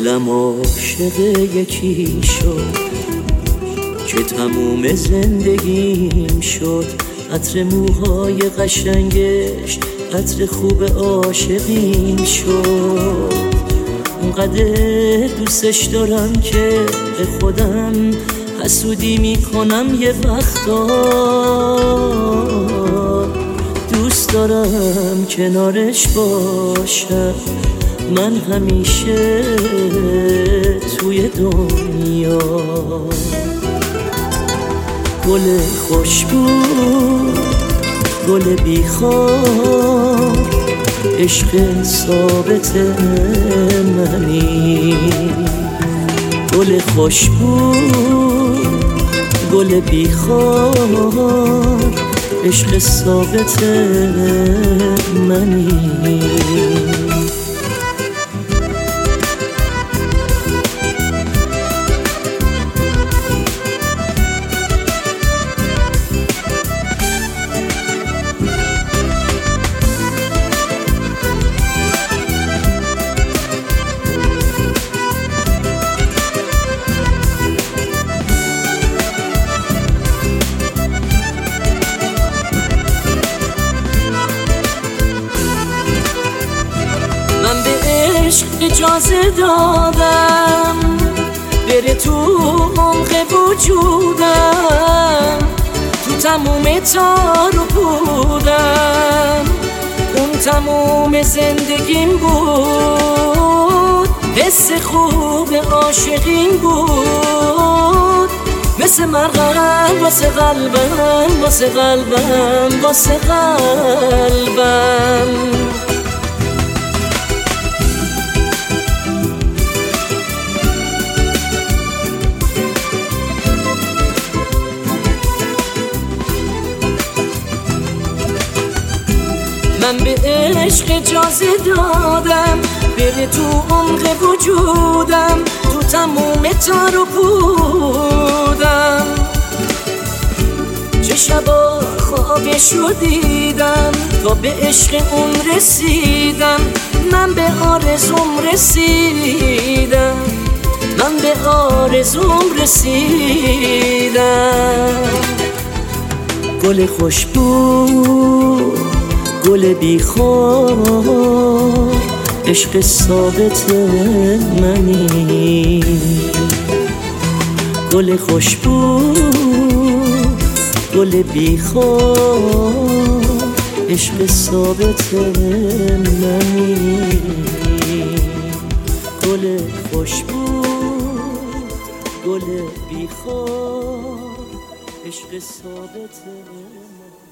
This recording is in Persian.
دلم عاشق یکی شد که تموم زندگیم شد. عطر موهای قشنگش عطر خوب عاشقیم شد. اونقدر دوستش دارم که به خودم حسودی میکنم یه وقتا. دوست دارم کنارش باشم من همیشه توی دنیا. گل خوشبو گل بیخواب عشق ثابت منی. گل خوشبو گل بیخواب عشق ثابت منی. من به عشق اجازه دادم بره تو عمق وجودم، تو تموم تار و پودم. اون تموم زندگیم بود، حس خوب عاشقین بود. مثل مرغم واسه قلبم واسه قلبم واسه قلبم. من به عشق اجازه دادم بره تو عمق وجودم، تو تموم تار و پودم. چه شبا خوابشو دیدم تا به عشق اون رسیدم. من به آرزوم رسیدم، من به آرزوم رسیدم. گل خوشبو گل بیخواب عشق ثابت منی. گل خوشبو گل بیخواب عشق ثابت منی. گل خوشبو گل بیخواب عشق ثابت منی.